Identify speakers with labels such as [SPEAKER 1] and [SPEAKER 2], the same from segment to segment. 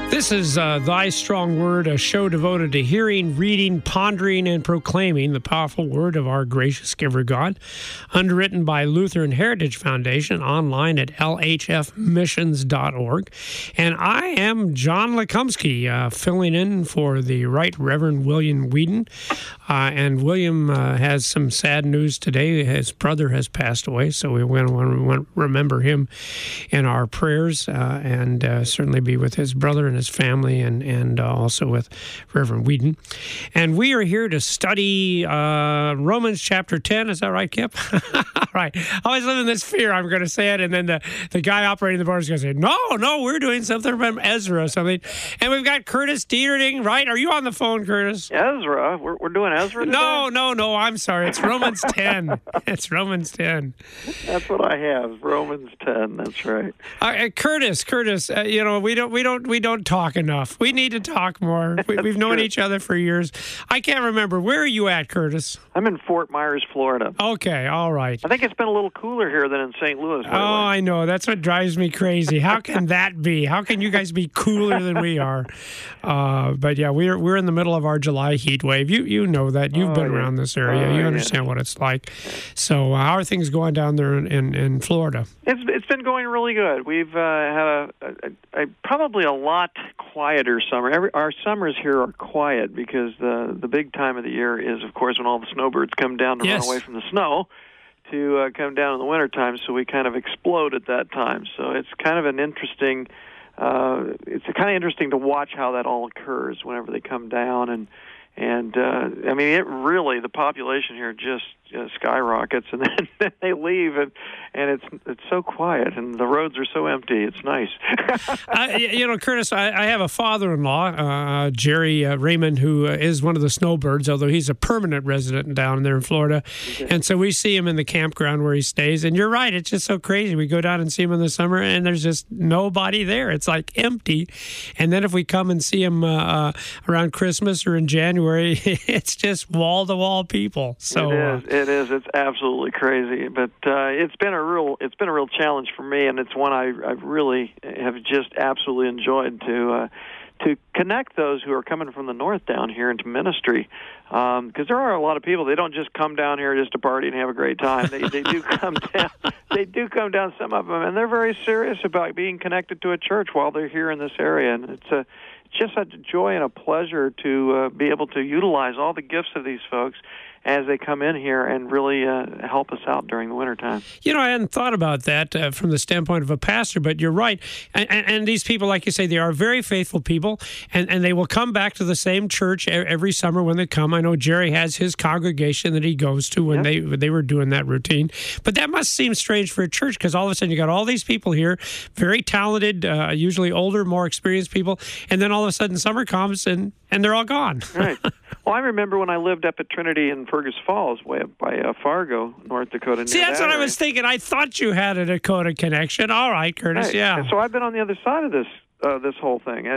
[SPEAKER 1] This is Thy Strong Word, a show devoted to hearing, reading, pondering, and proclaiming the powerful word of our gracious giver God, underwritten by Lutheran Heritage Foundation, online at lhfmissions.org. And I am John Lekumsky, filling in for the Right Reverend William Whedon. And William has some sad news today. His brother has passed away, so we want to remember him in our prayers and certainly be with his brother and his family, and also with Reverend Whedon. And we are here to study Romans chapter 10. Is that right, Kip? Right. I always live in this fear I'm going to say it, and then the guy operating the board is going to say, no, we're doing something from Ezra or something. And we've got Curtis Dieterding, right? Are you on the phone, Curtis?
[SPEAKER 2] Ezra? We're doing Ezra today?
[SPEAKER 1] No, I'm sorry. It's Romans 10. It's Romans 10.
[SPEAKER 2] That's what I have, Romans 10. That's right.
[SPEAKER 1] Curtis, we don't talk enough. We need to talk more. We've known each other for years. I can't remember. Where are you at, Curtis?
[SPEAKER 2] I'm in Fort Myers, Florida.
[SPEAKER 1] Okay, all right.
[SPEAKER 2] I think it's been a little cooler here than in St. Louis lately.
[SPEAKER 1] Oh, I know. That's what drives me crazy. How can that be? How can you guys be cooler than we are? But yeah, we're in the middle of our July heat wave. You know that. You've been around this area. You understand what it's like. So how are things going down there in Florida?
[SPEAKER 2] It's been going really good. We've had a probably a lot quieter summer. Our summers here are quiet because the big time of the year is, of course, when all the snowbirds come down to run away from the snow to come down in the wintertime, so we kind of explode at that time. So it's kind of an interesting, to watch how that all occurs whenever they come down. And I mean, it really, the population here just skyrockets, and then they leave, and it's so quiet, and the roads are so empty. It's nice.
[SPEAKER 1] Curtis, I have a father-in-law, Jerry Raymond, who is one of the snowbirds, although he's a permanent resident down there in Florida. Okay. And so we see him in the campground where he stays. And you're right, it's just so crazy. We go down and see him in the summer, and there's just nobody there. It's like empty. And then if we come and see him around Christmas or in January, it's just wall-to-wall people. So
[SPEAKER 2] It is. It's absolutely crazy, but it's been a real challenge for me, and it's one I really have just absolutely enjoyed to connect those who are coming from the north down here into ministry, because there are a lot of people. They don't just come down here just to party and have a great time. They do come down. They do come down. Some of them, and they're very serious about being connected to a church while they're here in this area, and it's just such a joy and a pleasure to be able to utilize all the gifts of these folks as they come in here and really help us out during the wintertime.
[SPEAKER 1] I hadn't thought about that from the standpoint of a pastor, but you're right. And these people, like you say, they are very faithful people, and they will come back to the same church every summer when they come. I know Jerry has his congregation that he goes to when they were doing that routine. But that must seem strange for a church, because all of a sudden you got all these people here, very talented, usually older, more experienced people, and then all of a sudden summer comes and they're all gone.
[SPEAKER 2] Right. Well, I remember when I lived up at Trinity in Fergus Falls, way up by Fargo, North Dakota.
[SPEAKER 1] See, that's what I was thinking. I thought you had a Dakota connection. All right, Curtis. Right. Yeah.
[SPEAKER 2] And so I've been on the other side of this whole thing.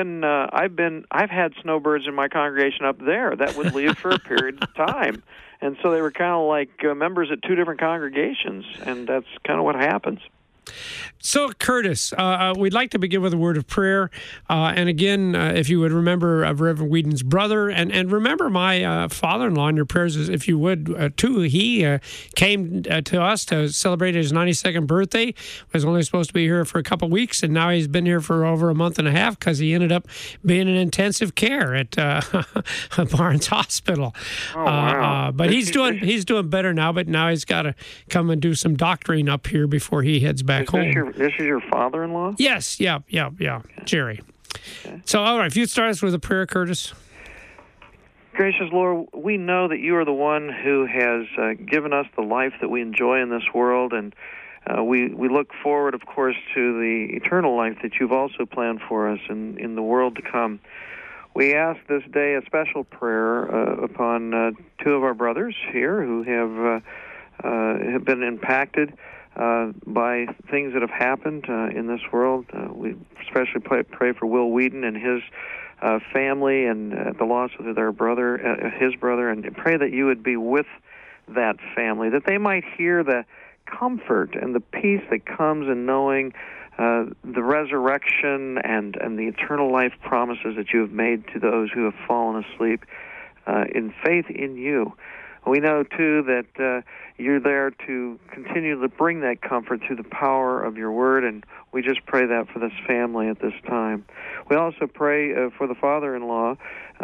[SPEAKER 2] I've had snowbirds in my congregation up there that would leave for a period of time, and so they were kind of like members at two different congregations, and that's kind of what happens.
[SPEAKER 1] So, Curtis, we'd like to begin with a word of prayer. And again, if you would remember Reverend Whedon's brother, and remember my father-in-law in your prayers, if you would, too. He came to us to celebrate his 92nd birthday. Was only supposed to be here for a couple of weeks, and now he's been here for over a month and a half because he ended up being in intensive care at Barnes Hospital.
[SPEAKER 2] Oh, wow.
[SPEAKER 1] But he's doing better now, but now he's got to come and do some doctoring up here before he heads back home.
[SPEAKER 2] This is your father-in-law?
[SPEAKER 1] Yes, yeah, Jerry. Okay. So, all right, if you'd start us with a prayer, Curtis.
[SPEAKER 2] Gracious Lord, we know that you are the one who has given us the life that we enjoy in this world, and we look forward, of course, to the eternal life that you've also planned for us in the world to come. We ask this day a special prayer upon two of our brothers here who have been impacted by things that have happened in this world. We especially pray for Will Whedon and his family and the loss of his brother, and pray that you would be with that family, that they might hear the comfort and the peace that comes in knowing the resurrection and the eternal life promises that you have made to those who have fallen asleep in faith in you. We know, too, that you're there to continue to bring that comfort through the power of your word, and we just pray that for this family at this time. We also pray for the father-in-law,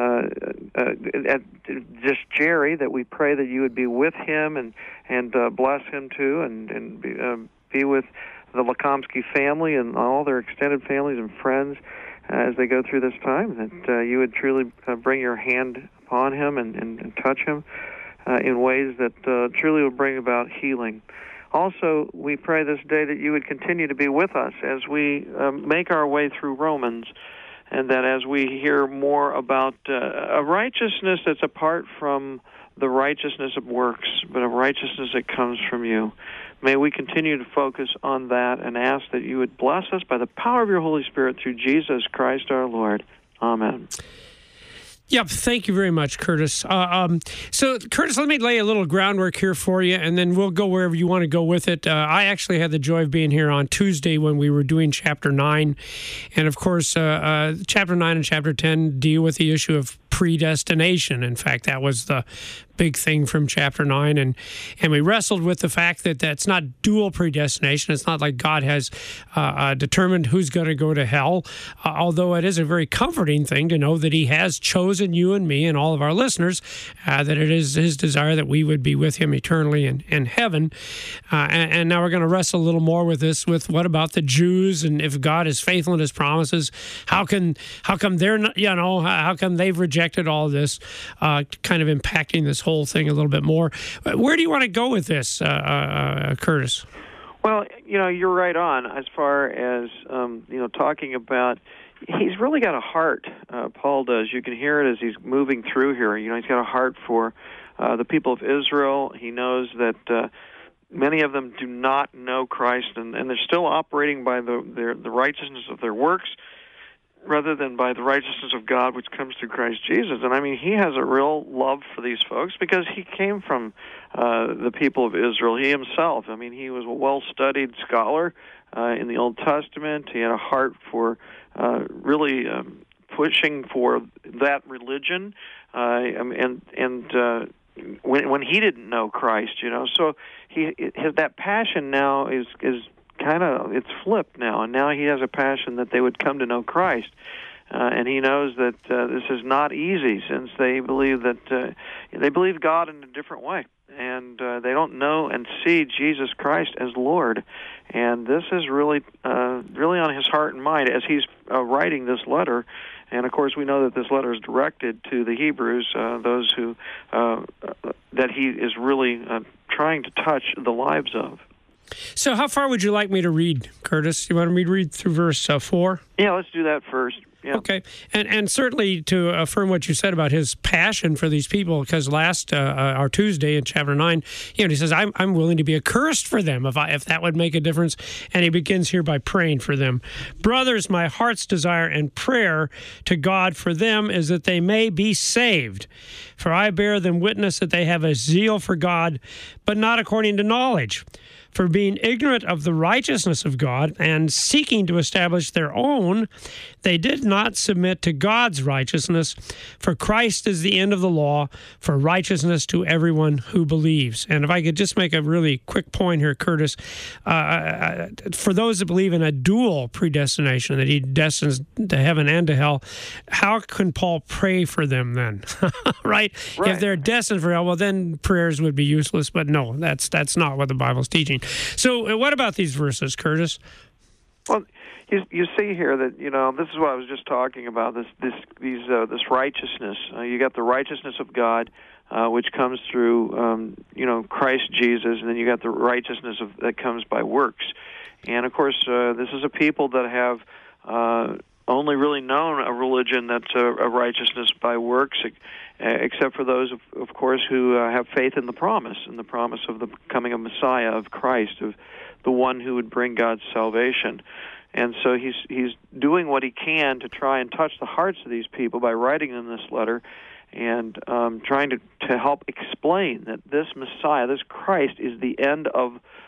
[SPEAKER 2] just Jerry, that we pray that you would be with him and bless him, too, and be with the Lekomsky family and all their extended families and friends as they go through this time, that you would truly bring your hand upon him and touch him in ways that truly will bring about healing. Also, we pray this day that you would continue to be with us as we make our way through Romans, and that as we hear more about a righteousness that's apart from the righteousness of works, but a righteousness that comes from you. May we continue to focus on that and ask that you would bless us by the power of your Holy Spirit through Jesus Christ our Lord. Amen.
[SPEAKER 1] Yep, thank you very much, Curtis. So, Curtis, let me lay a little groundwork here for you, and then we'll go wherever you want to go with it. I actually had the joy of being here on Tuesday when we were doing Chapter 9. And, of course, Chapter 9 and Chapter 10 deal with the issue of predestination. In fact, that was the big thing from Chapter 9. And we wrestled with the fact that that's not dual predestination. It's not like God has determined who's going to go to hell, although it is a very comforting thing to know that he has chosen you and me and all of our listeners, that it is his desire that we would be with him eternally in heaven. And now we're going to wrestle a little more with this, with what about the Jews, and if God is faithful in his promises, how come they're not, how come they've rejected all this, kind of impacting this whole thing a little bit more. Where do you want to go with this, Curtis?
[SPEAKER 2] Well, you're right on as far as, talking about, he's really got a heart, Paul does. You can hear it as he's moving through here. He's got a heart for the people of Israel. He knows that many of them do not know Christ, and they're still operating by the righteousness of their works, rather than by the righteousness of God, which comes through Christ Jesus. And he has a real love for these folks because he came from the people of Israel. He himself, he was a well-studied scholar in the Old Testament. He had a heart for really pushing for that religion, when he didn't know Christ, so that passion now is kind of, it's flipped now, and now he has a passion that they would come to know Christ. And he knows that this is not easy, since they believe that they believe God in a different way, and they don't know and see Jesus Christ as Lord. And this is really on his heart and mind as he's writing this letter. And of course, we know that this letter is directed to the Hebrews, those who that he is really trying to touch the lives of.
[SPEAKER 1] So how far would you like me to read, Curtis? You want me to read through verse 4?
[SPEAKER 2] Yeah, let's do that first. Yeah.
[SPEAKER 1] Okay. And certainly to affirm what you said about his passion for these people, because last, our Tuesday in chapter 9, he says, I'm willing to be accursed for them if that would make a difference. And he begins here by praying for them. Brothers, my heart's desire and prayer to God for them is that they may be saved. For I bear them witness that they have a zeal for God, but not according to knowledge. For being ignorant of the righteousness of God and seeking to establish their own, they did not submit to God's righteousness. For Christ is the end of the law for righteousness to everyone who believes. And if I could just make a really quick point here, Curtis, for those that believe in a dual predestination, that he destines to heaven and to hell, how can Paul pray for them then? Right? If they're destined for hell, well, then prayers would be useless. But no, that's not what the Bible's teaching. So what about these verses, Curtis?
[SPEAKER 2] Well, you see here that this is what I was just talking about. This righteousness. You got the righteousness of God, which comes through Christ Jesus, and then you got the righteousness that comes by works. And of course, this is a people that have only really known a religion that's a righteousness by works, except for those, of course, who have faith in the promise of the coming of Messiah, of Christ, of the one who would bring God's salvation. And so he's doing what he can to try and touch the hearts of these people by writing them this letter and trying to help explain that this Messiah, this Christ, is the end of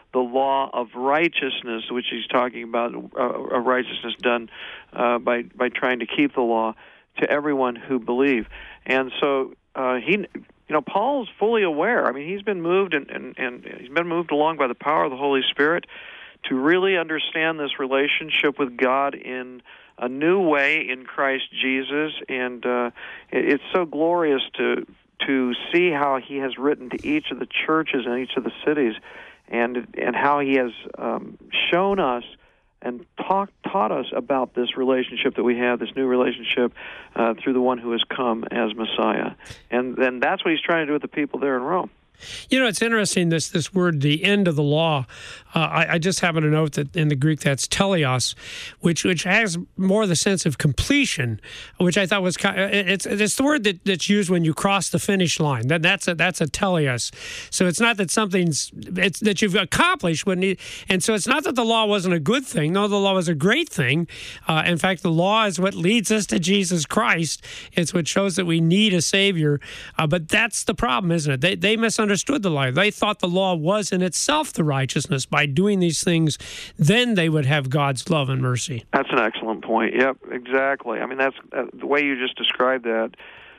[SPEAKER 2] the law of righteousness, which he's talking about, a righteousness done by trying to keep the law, to everyone who believe. And so Paul's fully aware. I mean, he's been moved and he's been moved along by the power of the Holy Spirit to really understand this relationship with God in a new way in Christ Jesus. And it's so glorious to see how he has written to each of the churches in each of the cities, and how he has shown us and taught us about this relationship that we have, this new relationship through the one who has come as Messiah. And then that's what he's trying to do with the people there in Rome.
[SPEAKER 1] You know, it's interesting, this word, the end of the law. I just happen to note that in the Greek that's teleos, which has more the sense of completion, which I thought was it's the word that's used when you cross the finish line. That's a teleos. So it's not that it's that you've accomplished and so it's not that the law wasn't a good thing. No, the law was a great thing. In fact, the law is what leads us to Jesus Christ. It's what shows that we need a Savior. But that's the problem, isn't it? They misunderstood the law. They thought the law was in itself the righteousness. By doing these things, then they would have God's love and mercy.
[SPEAKER 2] That's an excellent point. Yep, exactly. I mean, that's the way you just described that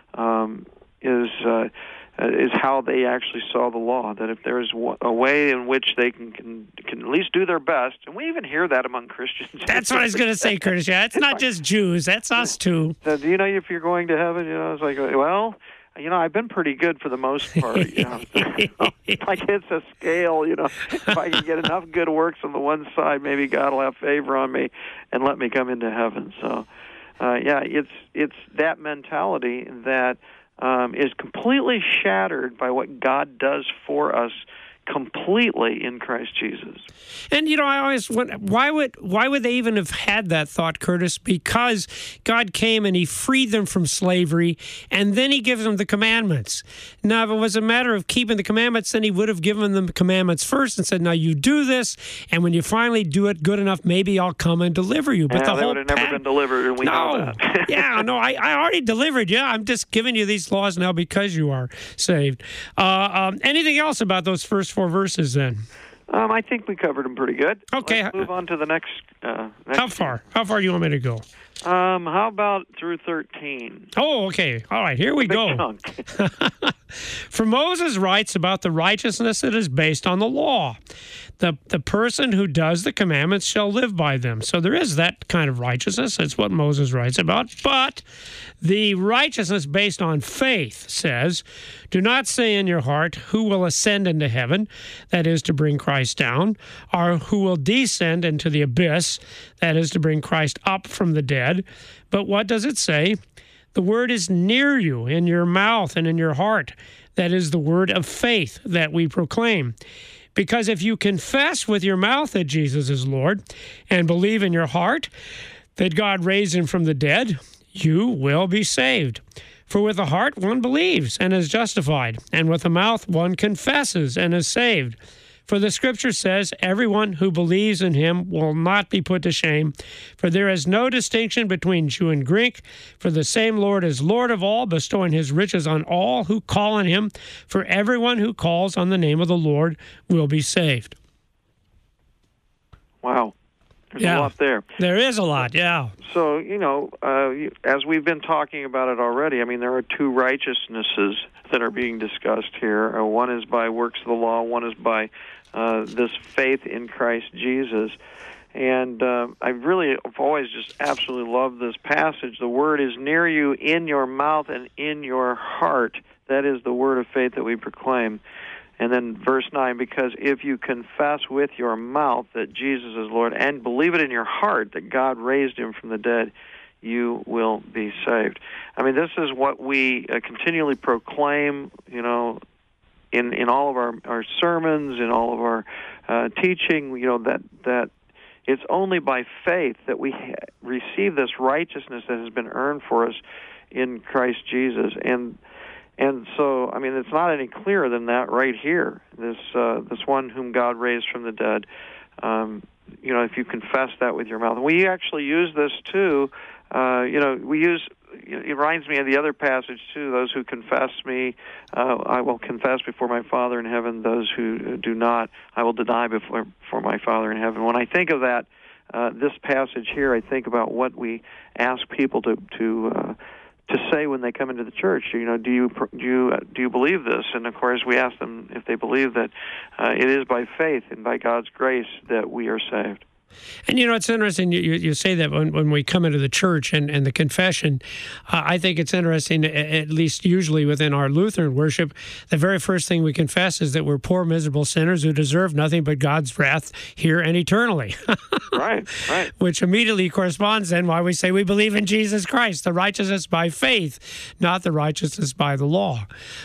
[SPEAKER 2] is how they actually saw the law. That if there is a way in which they can at least do their best, and we even hear that among Christians.
[SPEAKER 1] That's what I was going to say, Curtis. Yeah, it's not just Jews. That's us too.
[SPEAKER 2] So, do you know if you're going to heaven? You know, it's like, well, I've been pretty good for the most part. Like it's a scale. If I can get enough good works on the one side, maybe God will have favor on me and let me come into heaven. So, it's that mentality that is completely shattered by what God does for us completely in Christ Jesus.
[SPEAKER 1] And I always wonder, why would they even have had that thought, Curtis? Because God came and he freed them from slavery, and then he gives them the commandments. Now, if it was a matter of keeping the commandments, then he would have given them the commandments first and said, now you do this, and when you finally do it good enough, maybe I'll come and deliver you. But
[SPEAKER 2] they would have never been delivered, and we know that.
[SPEAKER 1] I already delivered you. I'm just giving you these laws now because you are saved. Anything else about those first 4 verses then?
[SPEAKER 2] I think we covered them pretty good.
[SPEAKER 1] Okay.
[SPEAKER 2] Let's move on to the next
[SPEAKER 1] How far? How far do you want me to go?
[SPEAKER 2] How about through 13?
[SPEAKER 1] Oh, okay. All right, here we go. For Moses writes about the righteousness that is based on the law. The person who does the commandments shall live by them. So there is that kind of righteousness. That's what Moses writes about. But the righteousness based on faith says, do not say in your heart, who will ascend into heaven, that is to bring Christ down, or who will descend into the abyss, that is to bring Christ up from the dead. But what does it say? The word is near you, in your mouth and in your heart. That is the word of faith that we proclaim. Because if you confess with your mouth that Jesus is Lord and believe in your heart that God raised him from the dead, you will be saved. For with the heart one believes and is justified, and with the mouth one confesses and is saved. For the Scripture says, everyone who believes in him will not be put to shame. For there is no distinction between Jew and Greek, for the same Lord is Lord of all, bestowing his riches on all who call on him. For everyone who calls on the name of the Lord will be saved.
[SPEAKER 2] Wow. There's a lot there.
[SPEAKER 1] There is a lot, yeah.
[SPEAKER 2] So, as we've been talking about it already, I mean, there are 2 righteousnesses that are being discussed here. One is by works of the law, one is by this faith in Christ Jesus. And I've always just absolutely loved this passage. The word is near you, in your mouth and in your heart. That is the word of faith that we proclaim. And then verse 9, because if you confess with your mouth that Jesus is Lord and believe it in your heart that God raised him from the dead, you will be saved. I mean, this is what we continually proclaim, in all of our sermons, in all of our teaching, that it's only by faith that we receive this righteousness that has been earned for us in Christ Jesus. And so, I mean, it's not any clearer than that right here. This one whom God raised from the dead. If you confess that with your mouth, and we actually use this too. We use it reminds me of the other passage too. Those who confess me, I will confess before my Father in heaven. Those who do not, I will deny before my Father in heaven. When I think of that, this passage here, I think about what we ask people to say when they come into the church. Do you believe this? And of course, we ask them if they believe that it is by faith and by God's grace that we are saved.
[SPEAKER 1] And it's interesting you say that when we come into the church and the confession, I think it's interesting, at least usually within our Lutheran worship, the very first thing we confess is that we're poor, miserable sinners who deserve nothing but God's wrath here and eternally.
[SPEAKER 2] Right.
[SPEAKER 1] Which immediately corresponds then why we say we believe in Jesus Christ, the righteousness by faith, not the righteousness by the law.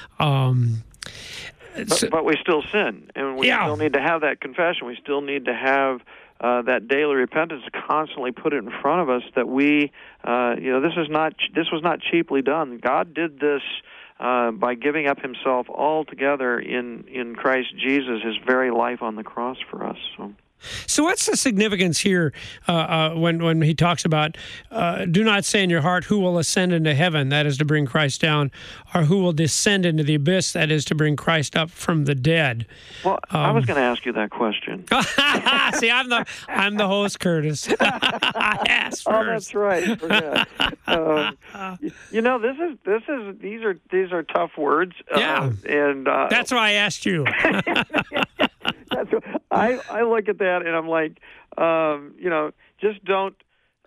[SPEAKER 2] But we still sin, and we still need to have that confession. We still need to have that daily repentance to constantly put it in front of us that we, this was not cheaply done. God did this by giving up Himself altogether in Christ Jesus, His very life on the cross for us.
[SPEAKER 1] So what's the significance here when he talks about do not say in your heart who will ascend into heaven, that is to bring Christ down, or who will descend into the abyss, that is to bring Christ up from the dead?
[SPEAKER 2] Well, I was going to ask you that question.
[SPEAKER 1] See, I'm the host, Curtis. I asked first.
[SPEAKER 2] Oh, that's right. These are tough words.
[SPEAKER 1] Yeah, and that's why I asked you.
[SPEAKER 2] I look at that and I'm like, just don't.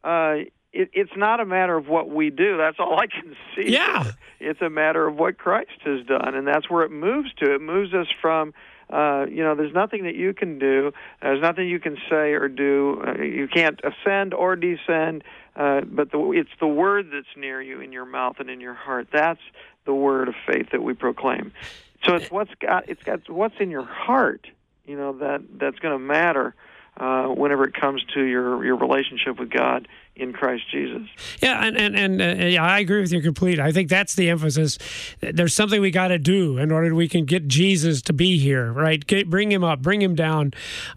[SPEAKER 2] It's not a matter of what we do. That's all I can see.
[SPEAKER 1] Yeah.
[SPEAKER 2] It's a matter of what Christ has done, and that's where it moves to. It moves us from, there's nothing that you can do. There's nothing you can say or do. You can't ascend or descend, but it's the word that's near you in your mouth and in your heart. That's the word of faith that we proclaim. So it's what's in your heart. That's going to matter whenever it comes to your relationship with God in Christ Jesus.
[SPEAKER 1] Yeah, and I agree with you completely. I think that's the emphasis. There's something we got to do in order we can get Jesus to be here, right? Bring Him up, bring Him down,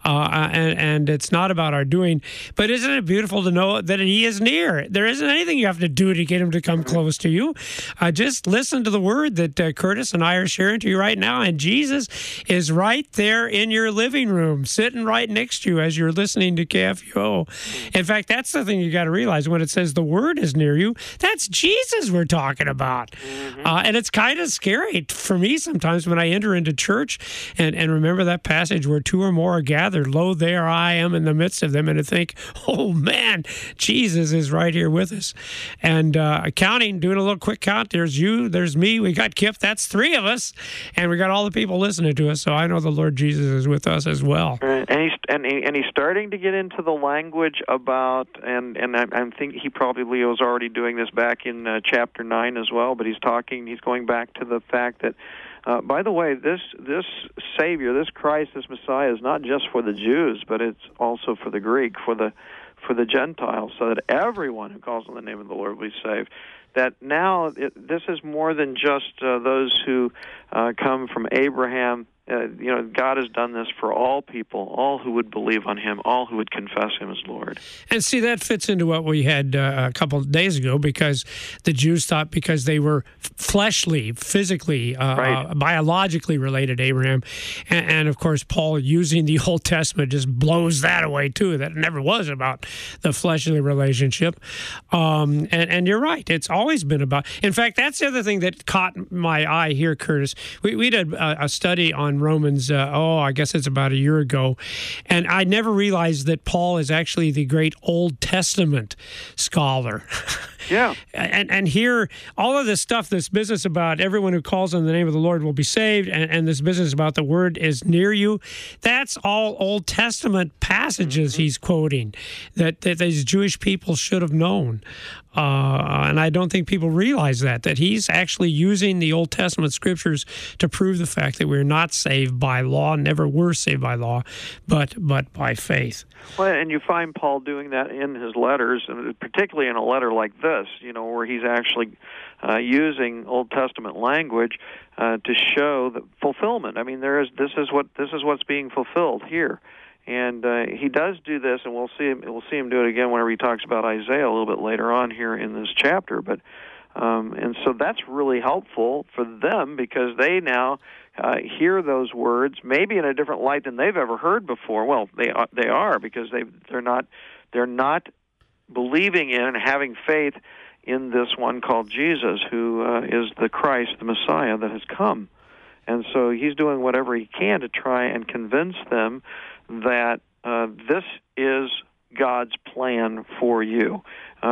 [SPEAKER 1] and it's not about our doing. But isn't it beautiful to know that He is near? There isn't anything you have to do to get Him to come close to you. Just listen to the word that Curtis and I are sharing to you right now, and Jesus is right there in your living room, sitting right next to you as you're listening to KFUO. In fact, that's the thing you got to realize when it says the word is near you, that's Jesus we're talking about. Mm-hmm. And it's kind of scary for me sometimes when I enter into church and remember that passage where two or more are gathered, lo, there I am in the midst of them, and to think, oh man, Jesus is right here with us. And doing a little quick count, there's you, there's me, we got Kip, that's three of us, and we got all the people listening to us, so I know the Lord Jesus is with us as well.
[SPEAKER 2] And he's starting to get into the language about, and I think Leo was already doing this back in chapter 9 as well, but he's going back to the fact that, by the way, this Savior, this Christ, this Messiah is not just for the Jews, but it's also for the Greek, for the Gentiles, so that everyone who calls on the name of the Lord will be saved. That now this is more than just those who come from Abraham. God has done this for all people, all who would believe on Him, all who would confess Him as Lord.
[SPEAKER 1] And see, that fits into what we had a couple of days ago, because the Jews thought because they were fleshly, physically, biologically related to Abraham. And of course, Paul, using the Old Testament, just blows that away, too, that it never was about the fleshly relationship. And you're right. It's always been about... In fact, that's the other thing that caught my eye here, Curtis. We did a study on Romans, I guess it's about a year ago, and I never realized that Paul is actually the great Old Testament scholar.
[SPEAKER 2] Yeah.
[SPEAKER 1] And here, all of this stuff, this business about everyone who calls on the name of the Lord will be saved, and this business about the word is near you, that's all Old Testament passages he's quoting that these Jewish people should have known. And I don't think people realize that he's actually using the Old Testament scriptures to prove the fact that we're not saved by law, never were saved by law, but by faith.
[SPEAKER 2] Well, and you find Paul doing that in his letters, and particularly in a letter like this, where he's actually using Old Testament language to show the fulfillment. I mean, this is what's being fulfilled here. And he does do this, and we'll see him do it again whenever he talks about Isaiah a little bit later on here in this chapter. But And so that's really helpful for them because they now hear those words maybe in a different light than they've ever heard before. Well, they are because they're not believing in and having faith in this one called Jesus, who is the Christ, the Messiah that has come. And so he's doing whatever he can to try and convince them that this is God's plan for you.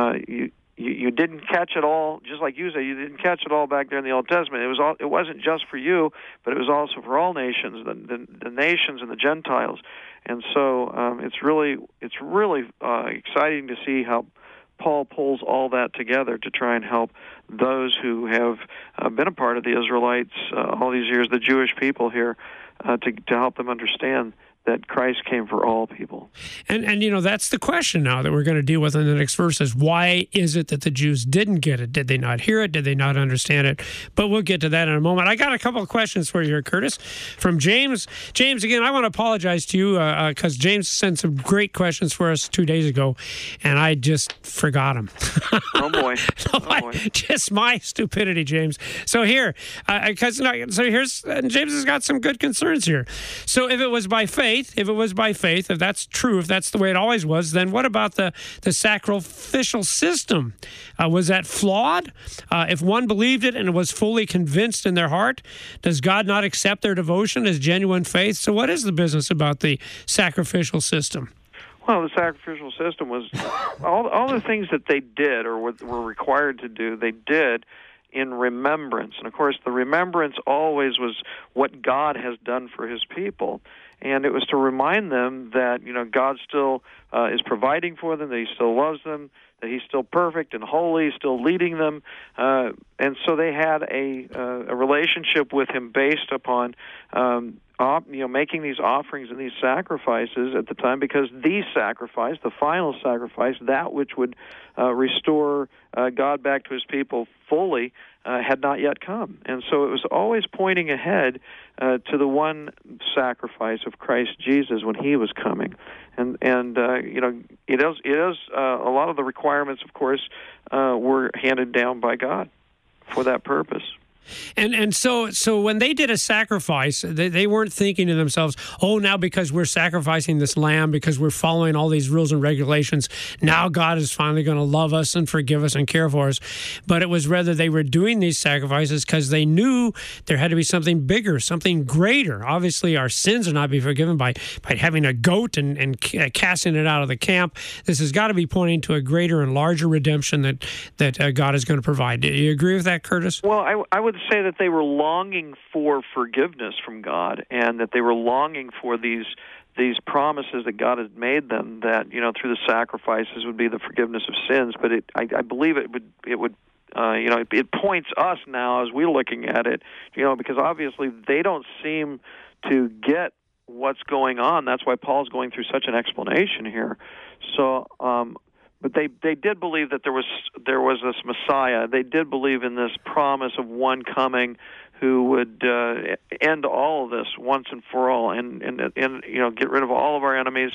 [SPEAKER 2] You didn't catch it all, just like you said. You didn't catch it all back there in the Old Testament. It wasn't just for you, but it was also for all nations, the nations and the Gentiles. And so it's really exciting to see how Paul pulls all that together to try and help those who have been a part of the Israelites all these years, the Jewish people here, to help them understand that Christ came for all people.
[SPEAKER 1] And that's the question now that we're going to deal with in the next verse is why is it that the Jews didn't get it? Did they not hear it? Did they not understand it? But we'll get to that in a moment. I got a couple of questions for you here, Curtis, from James. James, again, I want to apologize to you because James sent some great questions for us 2 days ago, and I just forgot them.
[SPEAKER 2] Oh, boy.
[SPEAKER 1] Just my stupidity, James. So here, James has got some good concerns here. So if it was by faith, if that's true, if that's the way it always was, then what about the sacrificial system? Was that flawed? If one believed it and was fully convinced in their heart, does God not accept their devotion as genuine faith? So what is the business about the sacrificial system?
[SPEAKER 2] Well, the sacrificial system was all the things that they did or were required to do, they did in remembrance. And, of course, the remembrance always was what God has done for his people. And it was to remind them that, God still is providing for them, that he still loves them, that he's still perfect and holy, still leading them. And so they had a relationship with him based upon making these offerings and these sacrifices at the time, because the sacrifice, the final sacrifice, that which would restore God back to his people fully, had not yet come. And so it was always pointing ahead to the one sacrifice of Christ Jesus when he was coming. And it is a lot of the requirements, of course, were handed down by God for that purpose.
[SPEAKER 1] And so when they did a sacrifice, they weren't thinking to themselves, oh, now because we're sacrificing this lamb, because we're following all these rules and regulations, now God is finally going to love us and forgive us and care for us. But it was rather they were doing these sacrifices because they knew there had to be something bigger, something greater. Obviously, our sins are not be forgiven by having a goat and casting it out of the camp. This has got to be pointing to a greater and larger redemption that God is going to provide. Do you agree with that, Curtis?
[SPEAKER 2] Well, I would say that they were longing for forgiveness from God, and that they were longing for these promises that God had made them, that through the sacrifices would be the forgiveness of sins. But I believe it would it points us now as we're looking at it, because obviously they don't seem to get what's going on. That's why Paul's going through such an explanation here. So. But they did believe that there was this Messiah. They did believe in this promise of one coming who would end all of this once and for all, and get rid of all of our enemies.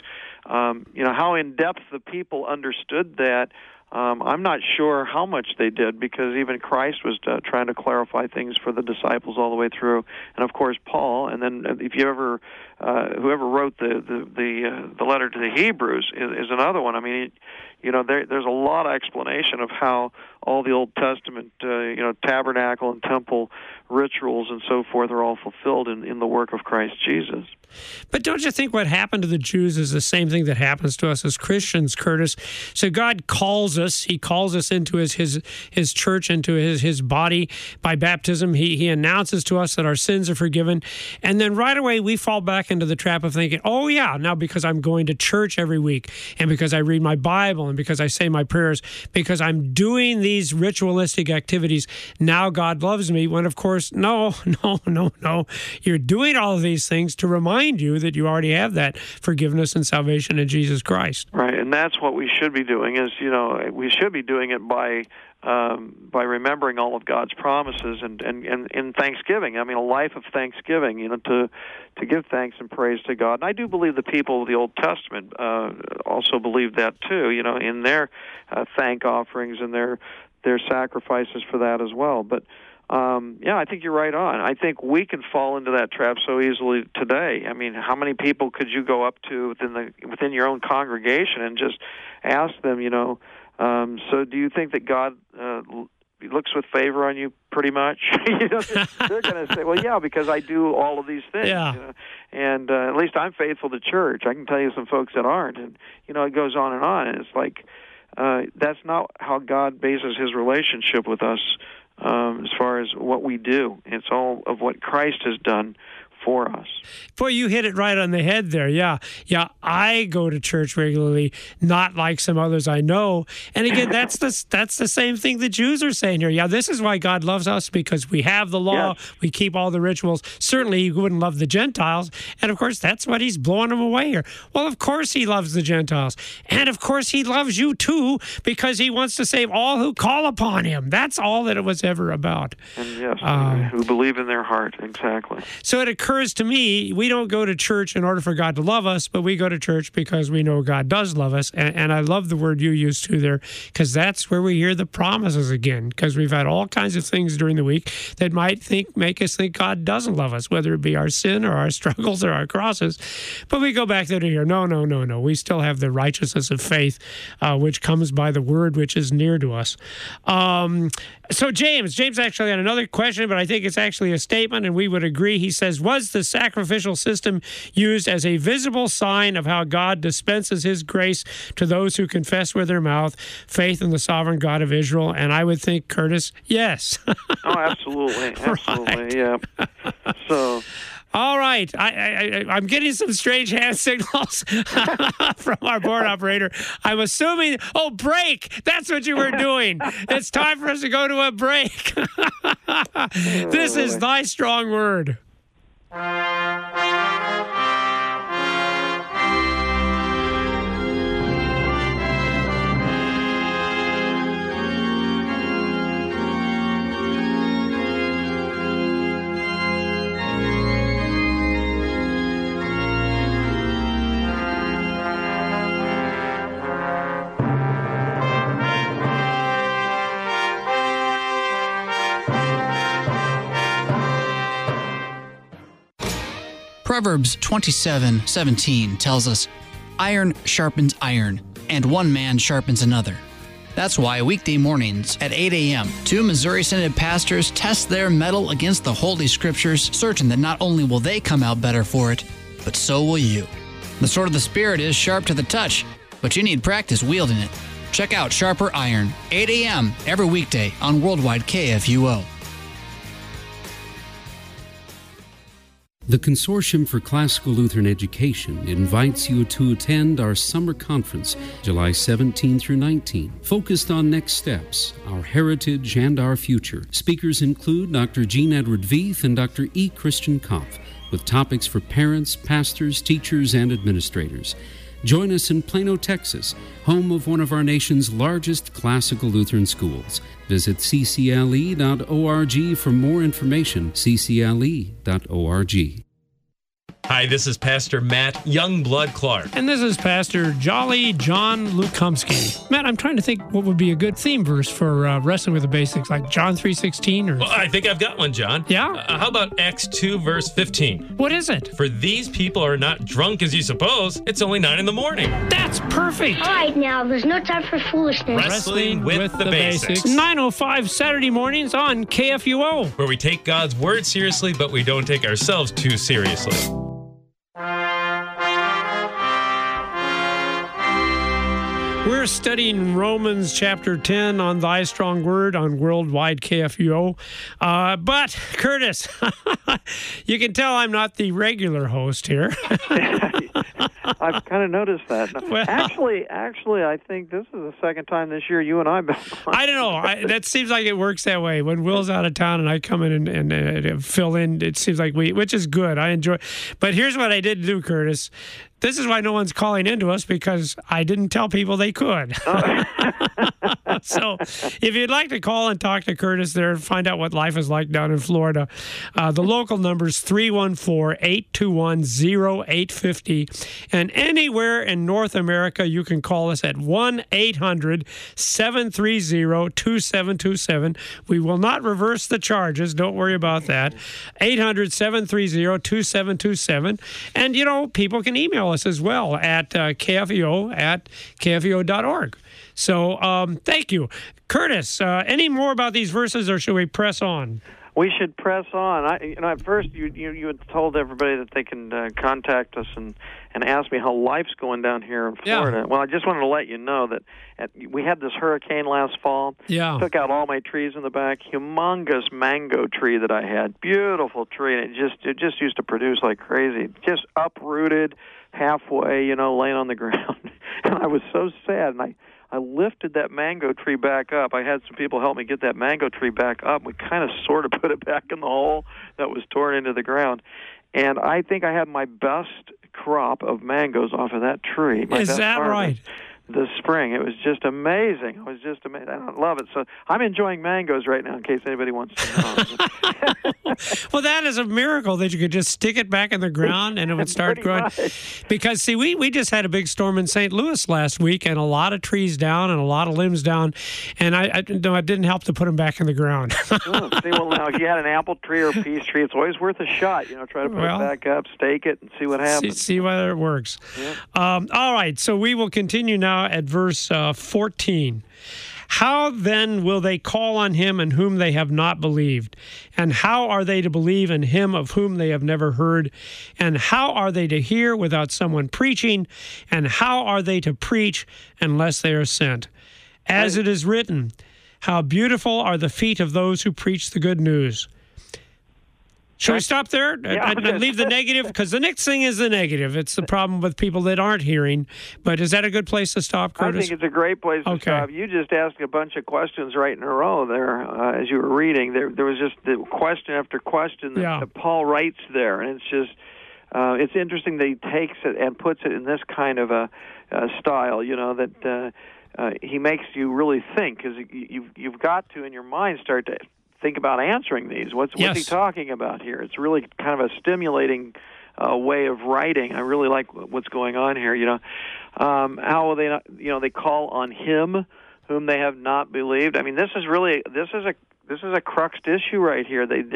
[SPEAKER 2] How in depth the people understood that, I'm not sure how much they did, because even Christ was trying to clarify things for the disciples all the way through, and of course Paul. And then if you ever whoever wrote the letter to the Hebrews is another one. I mean, there's a lot of explanation of how all the Old Testament, tabernacle and temple rituals and so forth are all fulfilled in the work of Christ Jesus.
[SPEAKER 1] But don't you think what happened to the Jews is the same thing that happens to us as Christians, Curtis? So God calls us. He calls us into his church, into his body by baptism. He announces to us that our sins are forgiven. And then right away we fall back into the trap of thinking, oh, yeah, now because I'm going to church every week, and because I read my Bible, and because I say my prayers, because I'm doing these ritualistic activities, now God loves me, when, of course, no. You're doing all of these things to remind you that you already have that forgiveness and salvation in Jesus Christ.
[SPEAKER 2] Right, and that's what we should be doing, is, we should be doing it by remembering all of God's promises and in thanksgiving. I mean, a life of thanksgiving, to give thanks and praise to God. And I do believe the people of the Old Testament also believed that too, in their thank offerings and their their sacrifices for that as well. But I think you're right on. I think we can fall into that trap so easily today. I mean, how many people could you go up to within your own congregation and just ask them, so do you think that God looks with favor on you pretty much? They're going to say, well, yeah, because I do all of these things.
[SPEAKER 1] Yeah.
[SPEAKER 2] And at least I'm faithful to church. I can tell you some folks that aren't. And, it goes on. And it's like that's not how God bases his relationship with us as far as what we do. It's all of what Christ has done for us.
[SPEAKER 1] Boy, you hit it right on the head there. Yeah, I go to church regularly, not like some others I know. And again, that's the same thing the Jews are saying here. Yeah, this is why God loves us, because we have the law,
[SPEAKER 2] yes.
[SPEAKER 1] We keep all the rituals. Certainly, he wouldn't love the Gentiles, and of course, that's what he's blowing them away here. Well, of course, he loves the Gentiles, and of course, he loves you too, because he wants to save all who call upon him. That's all that it was ever about.
[SPEAKER 2] And yes, who believe in their heart, exactly.
[SPEAKER 1] So it occurs to me, we don't go to church in order for God to love us, but we go to church because we know God does love us. And I love the word you used too there, because that's where we hear the promises again, because we've had all kinds of things during the week that might make us think God doesn't love us, whether it be our sin or our struggles or our crosses. But we go back there to hear, no. We still have the righteousness of faith, which comes by the word which is near to us. So James actually had another question, but I think it's actually a statement, and we would agree. He says, was the sacrificial system used as a visible sign of how God dispenses his grace to those who confess with their mouth faith in the sovereign God of Israel? And I would think, Curtis, yes.
[SPEAKER 2] Oh, absolutely.
[SPEAKER 1] Right.
[SPEAKER 2] Yeah. So...
[SPEAKER 1] All right. I'm getting some strange hand signals from our board operator. I'm assuming, break. That's what you were doing. It's time for us to go to a break. This is Thy Strong Word.
[SPEAKER 3] Proverbs 27:17 tells us, "Iron sharpens iron, and one man sharpens another." That's why weekday mornings at 8 a.m., two Missouri Synod pastors test their mettle against the Holy Scriptures, certain that not only will they come out better for it, but so will you. The sword of the Spirit is sharp to the touch, but you need practice wielding it. Check out Sharper Iron, 8 a.m. every weekday on Worldwide KFUO.
[SPEAKER 4] The Consortium for Classical Lutheran Education invites you to attend our summer conference, July 17 through 19, focused on next steps, our heritage, and our future. Speakers include Dr. Jean Edward Veith and Dr. E. Christian Kopf, with topics for parents, pastors, teachers, and administrators. Join us in Plano, Texas, home of one of our nation's largest classical Lutheran schools. Visit ccle.org for more information, ccle.org.
[SPEAKER 5] Hi, this is Pastor Matt Youngblood Clark.
[SPEAKER 1] And this is Pastor Jolly John Lukomsky. Matt, I'm trying to think what would be a good theme verse for Wrestling with the Basics, like John 3:16 or...
[SPEAKER 5] Well, I think I've got one, John.
[SPEAKER 1] Yeah?
[SPEAKER 5] How about Acts 2, verse 15?
[SPEAKER 1] What is it?
[SPEAKER 5] For these people are not drunk as you suppose. It's only 9 in the morning.
[SPEAKER 1] That's perfect.
[SPEAKER 6] All right, now, there's no time for foolishness.
[SPEAKER 5] Wrestling with the Basics.
[SPEAKER 1] 9:05 Saturday mornings on KFUO.
[SPEAKER 5] Where we take God's word seriously, but we don't take ourselves too seriously.
[SPEAKER 1] We're studying Romans chapter 10 on Thy Strong Word on Worldwide KFUO. But, Curtis, you can tell I'm not the regular host here.
[SPEAKER 2] I've kind of noticed that.
[SPEAKER 1] Well,
[SPEAKER 2] actually, I think this is the second time this year you and I have been on.
[SPEAKER 1] I don't know. That seems like it works that way. When Will's out of town and I come in and fill in, it seems like which is good. I enjoy. But here's what I did do, Curtis. This is why no one's calling into us, because I didn't tell people they could. So if you'd like to call and talk to Curtis there and find out what life is like down in Florida, the local number is 314-821-0850. And anywhere in North America, you can call us at 1-800-730-2727. We will not reverse the charges. Don't worry about that. 800-730-2727. And, people can email us as well at kfeo@kfeo.org. So thank you. Curtis, any more about these verses, or should we press on?
[SPEAKER 2] We should press on. At first you had told everybody that they can contact us and ask me how life's going down here in Florida.
[SPEAKER 1] Yeah.
[SPEAKER 2] Well, I just wanted to let you know that we had this hurricane last fall.
[SPEAKER 1] Yeah.
[SPEAKER 2] Took out all my trees in the back. Humongous mango tree that I had. Beautiful tree, and it just used to produce like crazy. Just uprooted halfway, laying on the ground. And I was so sad, and I lifted that mango tree back up. I had some people help me get that mango tree back up. We kind of sort of put it back in the hole that was torn into the ground. And I think I had my best crop of mangoes off of that tree.
[SPEAKER 1] Is that right?
[SPEAKER 2] This spring. It was just amazing. I love it. So I'm enjoying mangoes right now in case anybody wants to know.
[SPEAKER 1] Well, that is a miracle that you could just stick it back in the ground and it would start growing.
[SPEAKER 2] Much.
[SPEAKER 1] Because, see, we just had a big storm in St. Louis last week and a lot of trees down and a lot of limbs down. And it didn't help to put them back in the ground.
[SPEAKER 2] Now, if you had an apple tree or a peach tree, it's always worth a shot. Try to put it back up, stake it, and see what happens.
[SPEAKER 1] See whether it works.
[SPEAKER 2] Yeah.
[SPEAKER 1] All right, so we will continue now at verse 14. How then will they call on him in whom they have not believed? And how are they to believe in him of whom they have never heard? And how are they to hear without someone preaching? And how are they to preach unless they are sent? As it is written, how beautiful are the feet of those who preach the good news. Shall we stop there and leave the negative? Because the next thing is the negative. It's the problem with people that aren't hearing. But is that a good place to stop, Curtis?
[SPEAKER 2] I think it's a great place to stop. You just asked a bunch of questions right in a row there as you were reading. There was just the question after question that Paul writes there. And it's just, it's interesting that he takes it and puts it in this kind of a style, that he makes you really think. Because you've got to, in your mind, start to think about answering these. What's he talking about here? It's really kind of a stimulating way of writing. I really like what's going on here. How will they not? They call on him whom they have not believed. I mean, this is a cruxed issue right here. They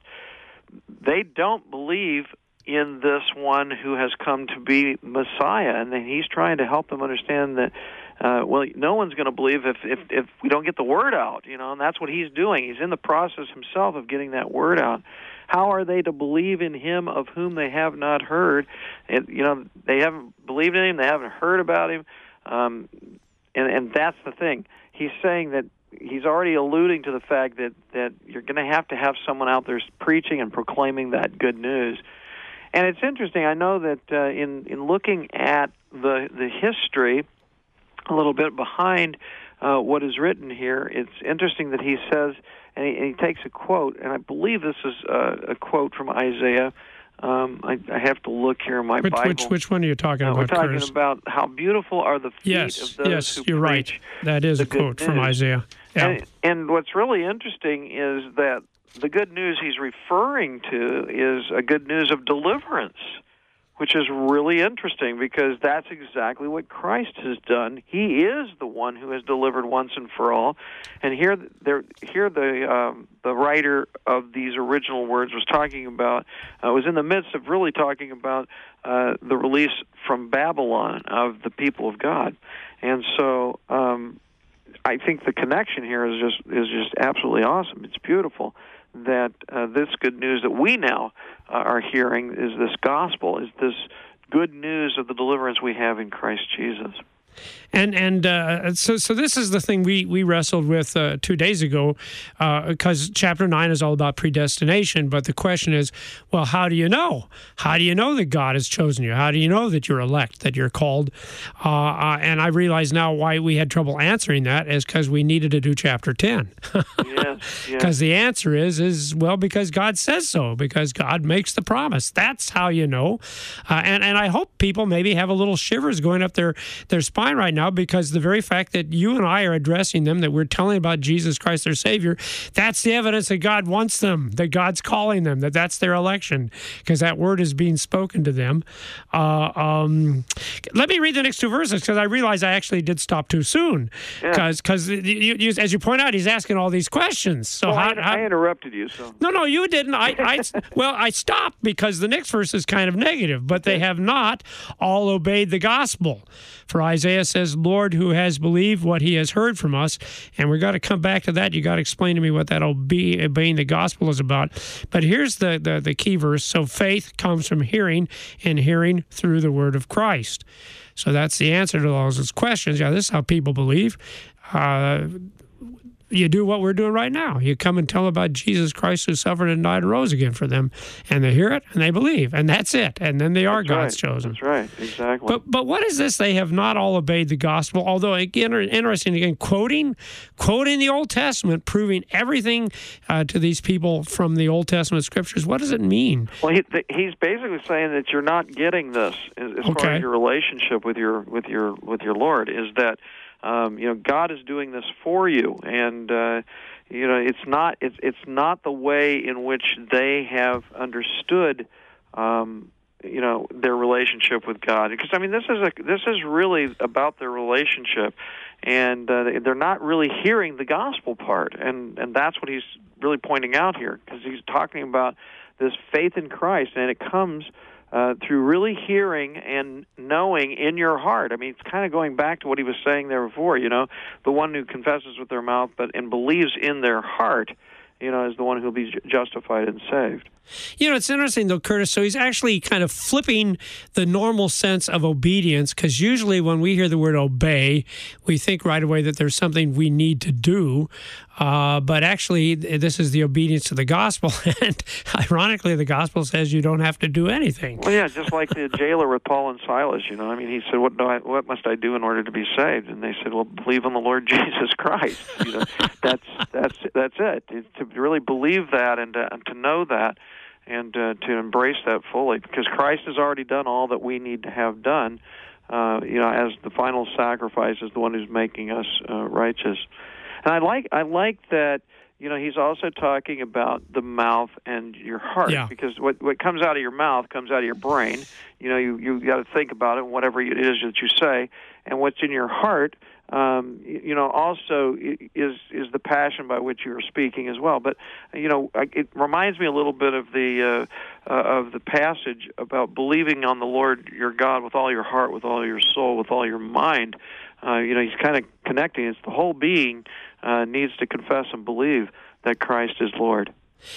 [SPEAKER 2] don't believe in this one who has come to be Messiah, and then he's trying to help them understand that. No one's going to believe if we don't get the word out, and that's what he's doing. He's in the process himself of getting that word out. How are they to believe in him of whom they have not heard? They haven't believed in him, they haven't heard about him, and that's the thing. He's saying that he's already alluding to the fact that you're going to have someone out there preaching and proclaiming that good news. And it's interesting. I know that in looking at the history, a little bit behind what is written here, it's interesting that he says, and he takes a quote, and I believe this is a quote from Isaiah. I have to look here in my Bible.
[SPEAKER 1] Which one are you talking about,
[SPEAKER 2] We're talking
[SPEAKER 1] Curtis?
[SPEAKER 2] about how beautiful are the feet of those who
[SPEAKER 1] you're
[SPEAKER 2] preach.
[SPEAKER 1] Right. That is a quote from Isaiah. Yeah.
[SPEAKER 2] And what's really interesting is that the good news he's referring to is a good news of deliverance, which is really interesting because that's exactly what Christ has done. He is the one who has delivered once and for all. And here the writer of these original words was talking about, was in the midst of really talking about the release from Babylon of the people of God. And so I think the connection here is just absolutely awesome. It's beautiful that this good news that we now are hearing is this gospel, is this good news of the deliverance we have in Christ Jesus.
[SPEAKER 1] And so this is the thing we wrestled with 2 days ago, because chapter 9 is all about predestination. But the question is, well, how do you know? How do you know that God has chosen you? How do you know that you're elect, that you're called? And I realize now why we had trouble answering that is because we needed to do chapter 10.
[SPEAKER 2] Yes.
[SPEAKER 1] Because the answer is well, because God says so, because God makes the promise. That's how you know. And I hope people maybe have a little shivers going up their spine spine right now, because the very fact that you and I are addressing them, that we're telling about Jesus Christ, their Savior, that's the evidence that God wants them, that God's calling them, that that's their election, because that word is being spoken to them. Let me read the next two verses, because I realize I actually did stop too soon. Because as you point out, he's asking all these questions. So
[SPEAKER 2] I interrupted you. So
[SPEAKER 1] No, you didn't. I stopped because the next verse is kind of negative. But they have not all obeyed the gospel. For Isaiah says, Lord, who has believed what he has heard from us? And we've got to come back to that. You got to explain to me what that obeying the gospel is about. But here's the key verse. So faith comes from hearing, and hearing through the word of Christ. So that's the answer to all those questions. Yeah, this is how people believe. You do what we're doing right now. You come and tell about Jesus Christ who suffered and died and rose again for them. And they hear it and they believe. And that's it. And then they are God's chosen.
[SPEAKER 2] That's right. Exactly.
[SPEAKER 1] But what is this? They have not all obeyed the gospel. Although, again, interesting, again, quoting the Old Testament, proving everything to these people from the Old Testament scriptures. What does it mean?
[SPEAKER 2] Well, he's basically saying that you're not getting this as far as your relationship with your Lord, is that God is doing this for you, and it's not the way in which they have understood their relationship with God. Because this is really about their relationship, and they're not really hearing the gospel part, and that's what he's really pointing out here, because he's talking about this faith in Christ, and it comes through really hearing and knowing in your heart. I mean, it's kind of going back to what he was saying there before, the one who confesses with their mouth and believes in their heart, is the one who will be justified and saved.
[SPEAKER 1] It's interesting, though, Curtis. So he's actually kind of flipping the normal sense of obedience, because usually when we hear the word obey, we think right away that there's something we need to do. But actually, this is the obedience to the gospel. And ironically, the gospel says you don't have to do anything.
[SPEAKER 2] Well, yeah, just like the jailer with Paul and Silas, he said, what must I do in order to be saved? And they said, well, believe in the Lord Jesus Christ. That's it. To really believe that and to know that, and to embrace that fully, because Christ has already done all that we need to have done, as the final sacrifice, is the one who's making us righteous. And I like that, he's also talking about the mouth and your heart, because what comes out of your mouth comes out of your brain. You got to think about it, whatever it is that you say, and what's in your heart, also is the passion by which you are speaking as well. But it reminds me a little bit of the passage about believing on the Lord your God with all your heart, with all your soul, with all your mind. He's kind of connecting. It's the whole being needs to confess and believe that Christ is Lord.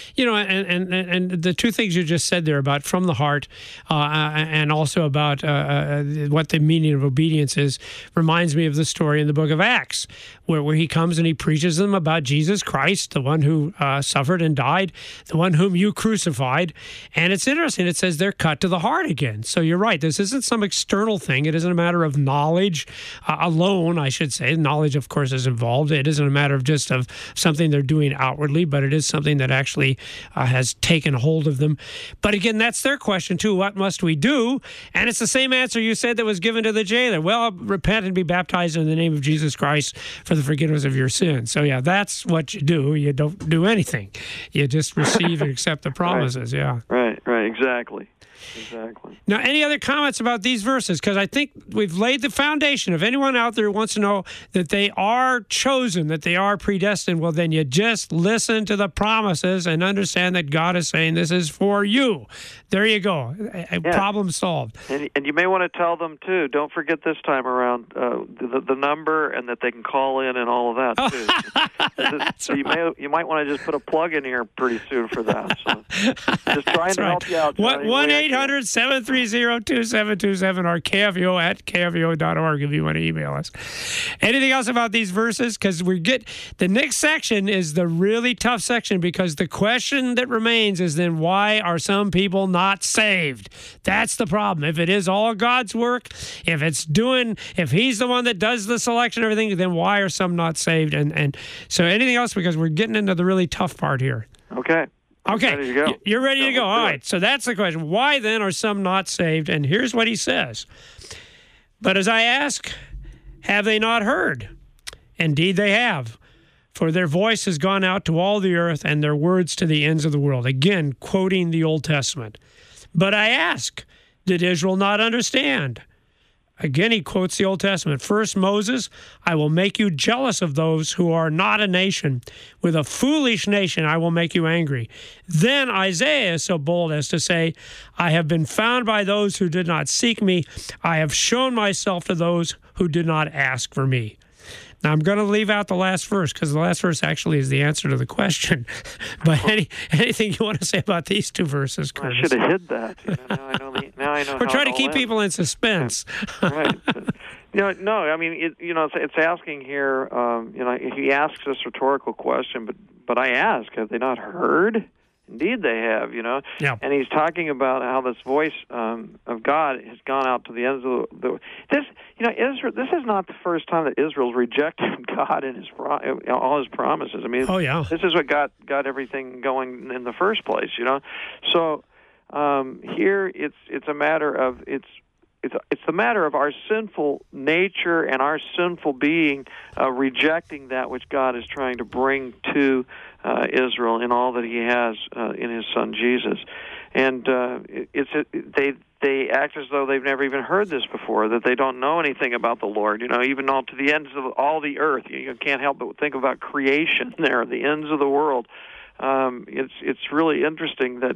[SPEAKER 1] And the two things you just said there about from the heart and also about what the meaning of obedience is reminds me of the story in the book of Acts, where he comes and he preaches them about Jesus Christ, the one who suffered and died, the one whom you crucified. And it's interesting. It says they're cut to the heart again. So you're right. This isn't some external thing. It isn't a matter of knowledge alone, I should say. Knowledge, of course, is involved. It isn't a matter of just of something they're doing outwardly, but it is something that actually has taken hold of them. But again, that's their question too. What must we do? And it's the same answer you said that was given to the jailer. Well, repent and be baptized in the name of Jesus Christ for the forgiveness of your sins. So yeah, that's what you do. You don't do anything. You just receive and accept the promises.
[SPEAKER 2] Right.
[SPEAKER 1] Yeah.
[SPEAKER 2] Right. Exactly.
[SPEAKER 1] Now, any other comments about these verses? Because I think we've laid the foundation. If anyone out there wants to know that they are chosen, that they are predestined, well, then you just listen to the promises and understand that God is saying this is for you. There you go. Problem solved.
[SPEAKER 2] And you may want to tell them, too, don't forget this time around the number and that they can call in and all of that, too. So you might want to just put a plug in here pretty soon for that. So just trying to help you out.
[SPEAKER 1] 1-800-730-2727 or KFUO@KFUO.org if you want to email us. Anything else about these verses? Because the next section is the really tough section, because the question that remains is then why are some people not saved? That's the problem. If it is all God's work, if he's the one that does the selection and everything, then why are some not saved? And so anything else, because we're getting into the really tough part here.
[SPEAKER 2] Okay.
[SPEAKER 1] Okay,
[SPEAKER 2] ready to go.
[SPEAKER 1] You're ready to go. All right, so that's the question. Why then are some not saved? And here's what he says. But as I ask, Have they not heard? Indeed they have. For their voice has gone out to all the earth, and their words to the ends of the world. Again, quoting the Old Testament. But I ask, did Israel not understand? Again, he quotes the Old Testament. First, Moses, I will make you jealous of those who are not a nation. With a foolish nation, I will make you angry. Then Isaiah is so bold as to say, I have been found by those who did not seek me. I have shown myself to those who did not ask for me. Now, I'm going to leave out the last verse because the last verse actually is the answer to the question. But anything you want to say about these two verses, Curtis?
[SPEAKER 2] I should have hid that. Now I know.
[SPEAKER 1] We're trying to keep people in suspense.
[SPEAKER 2] Right. No. I mean, it's asking here. He asks this rhetorical question, but I ask, have they not heard? Indeed, they have.
[SPEAKER 1] Yeah.
[SPEAKER 2] And he's talking about how this voice of God has gone out to the ends of the. Israel. This is not the first time that Israel's rejected God and all His promises. I mean, this is what got everything going in the first place. So here it's a matter of it's the matter of our sinful nature and our sinful being rejecting that which God is trying to bring to Israel in all that He has in His Son Jesus, and they act as though they've never even heard this before, that they don't know anything about the Lord. Even all to the ends of all the earth. You can't help but think about creation there, the ends of the world. It's really interesting that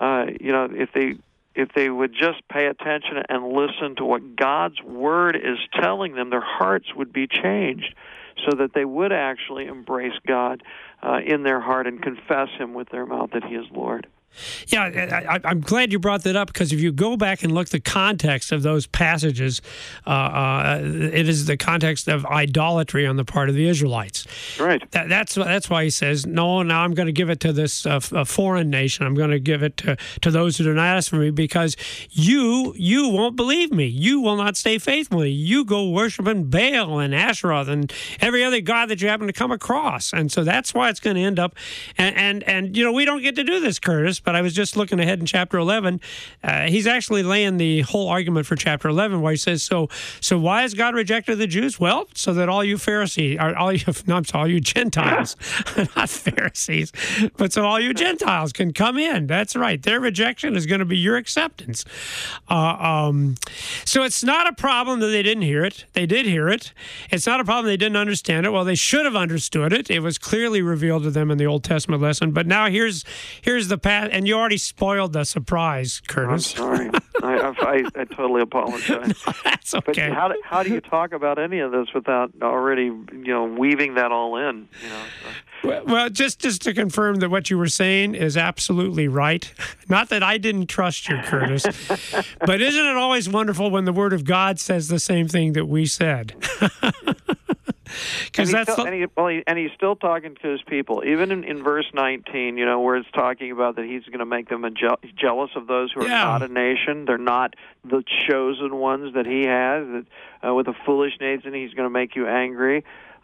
[SPEAKER 2] if they would just pay attention and listen to what God's Word is telling them, their hearts would be changed so that they would actually embrace God in their heart and confess Him with their mouth that He is Lord.
[SPEAKER 1] Yeah, I'm glad you brought that up because if you go back and look the context of those passages, it is the context of idolatry on the part of the Israelites.
[SPEAKER 2] Right.
[SPEAKER 1] That's why he says, no, now I'm going to give it to this foreign nation. I'm going to give it to those who do not ask for me because you won't believe me. You will not stay faithful. You go worshiping Baal and Asheroth and every other god that you happen to come across. And so that's why it's going to end up. And we don't get to do this, Curtis. But I was just looking ahead in chapter 11. He's actually laying the whole argument for chapter 11 where he says, so why has God rejected the Jews? Well, so that all you all you Gentiles, not Pharisees, but so all you Gentiles can come in. That's right. Their rejection is going to be your acceptance. So it's not a problem that they didn't hear it. They did hear it. It's not a problem they didn't understand it. Well, they should have understood it. It was clearly revealed to them in the Old Testament lesson. But now here's the path. And you already spoiled the surprise, Curtis.
[SPEAKER 2] I'm sorry. I totally apologize.
[SPEAKER 1] No, that's okay.
[SPEAKER 2] But how do you talk about any of this without already, weaving that all in?
[SPEAKER 1] Well, just to confirm that what you were saying is absolutely right. Not that I didn't trust you, Curtis, but isn't it always wonderful when the Word of God says the same thing that we said?
[SPEAKER 2] And he's still talking to his people, even in verse 19, where it's talking about that he's going to make them jealous of those who are not a nation. They're not the chosen ones that he has. That with a foolish nation, he's going to make you angry.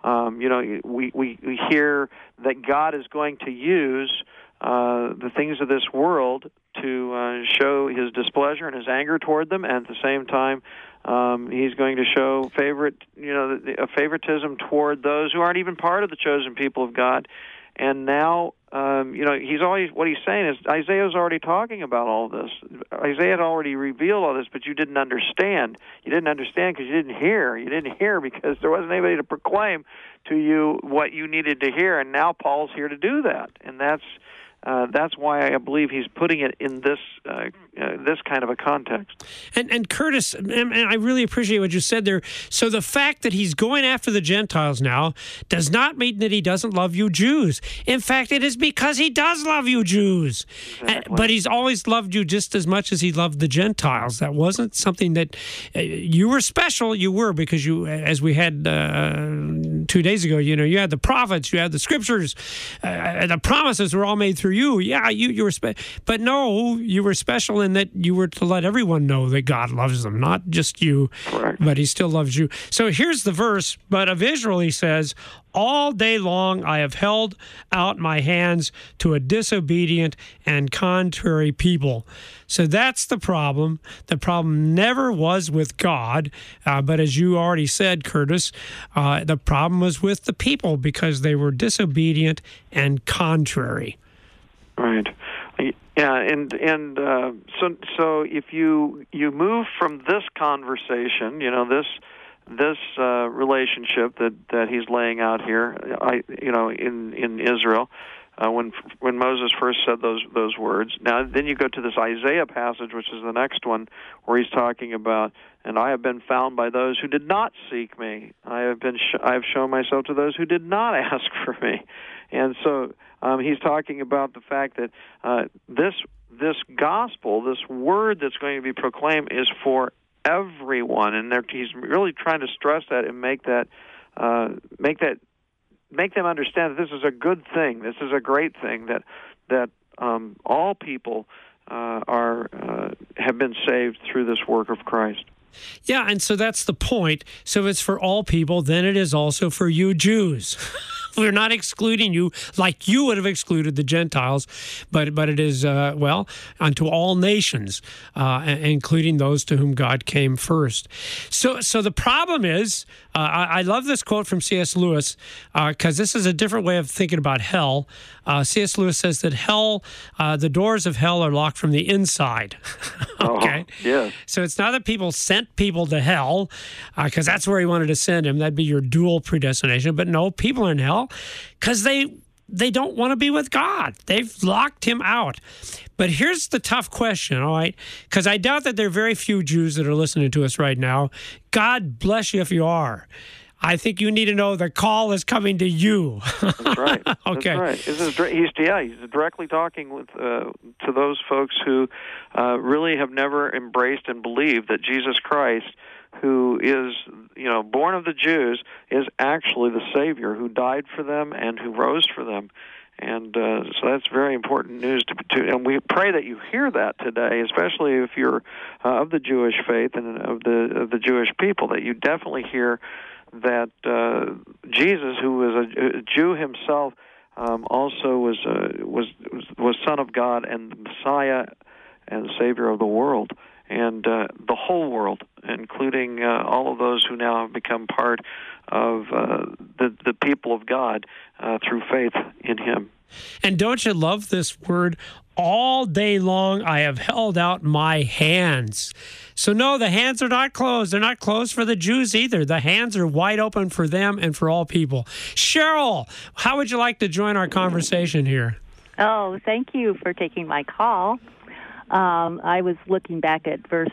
[SPEAKER 2] We hear that God is going to use the things of this world to show His displeasure and His anger toward them, and at the same time, He's going to show a favoritism toward those who aren't even part of the chosen people of God. And now, what he's saying is Isaiah's already talking about all this. Isaiah had already revealed all this, but you didn't understand. You didn't understand because you didn't hear. You didn't hear because there wasn't anybody to proclaim to you what you needed to hear. And now Paul's here to do that, and that's why I believe he's putting it in this kind of a context.
[SPEAKER 1] And Curtis, and I really appreciate what you said there. So the fact that he's going after the Gentiles now does not mean that he doesn't love you Jews. In fact, it is because he does love you Jews.
[SPEAKER 2] Exactly.
[SPEAKER 1] But he's always loved you just as much as he loved the Gentiles. That wasn't something that you were special. You were because you, as we had 2 days ago, you had the prophets, you had the scriptures, the promises were all made through you. Yeah, you were but no, you were special in that you were to let everyone know that God loves them, not just you.
[SPEAKER 2] Correct.
[SPEAKER 1] But he still loves you. So here's the verse. But of Israel, he says, all day long I have held out my hands to a disobedient and contrary people. So that's the problem. The problem never was with God, but as you already said, Curtis, the problem was with the people because they were disobedient and contrary.
[SPEAKER 2] Right. Yeah, and so if you move from this conversation, this relationship that he's laying out here, in Israel, when Moses first said those words. Now, then you go to this Isaiah passage, which is the next one, where he's talking about, and I have been found by those who did not seek me. I have shown myself to those who did not ask for me, and so he's talking about the fact that this gospel, this word that's going to be proclaimed, is for everyone, and he's really trying to stress that and make them understand that this is a good thing. This is a great thing that all people have been saved through this work of Christ.
[SPEAKER 1] Yeah, and so that's the point. So if it's for all people, then it is also for you Jews. We're not excluding you like you would have excluded the Gentiles, but it is, unto all nations, including those to whom God came first. So the problem is, I love this quote from C.S. Lewis, because this is a different way of thinking about hell. C.S. Lewis says that hell, the doors of hell are locked from the inside. Okay?
[SPEAKER 2] Yes.
[SPEAKER 1] So it's not that people sent people to hell, because that's where he wanted to send them. That'd be your dual predestination. But no, people are in hell because they don't want to be with God. They've locked him out. But here's the tough question, all right? Because I doubt that there are very few Jews that are listening to us right now. God bless you if you are. I think you need to know the call is coming to you.
[SPEAKER 2] That's right.
[SPEAKER 1] Okay.
[SPEAKER 2] That's right. He's directly talking with to those folks who really have never embraced and believed that Jesus Christ, who is, born of the Jews, is actually the Savior who died for them and who rose for them. And so that's very important news and we pray that you hear that today, especially if you're of the Jewish faith and of the Jewish people, that you definitely hear that Jesus, who was a Jew himself, also was Son of God and the Messiah and the Savior of the world, and the whole world, including all of those who now have become part of the people of God through faith in Him.
[SPEAKER 1] And don't you love this word? All day long I have held out my hands. So no, the hands are not closed. They're not closed for the Jews either. The hands are wide open for them and for all people. Cheryl, how would you like to join our conversation here?
[SPEAKER 7] Oh, thank you for taking my call. I was looking back at verse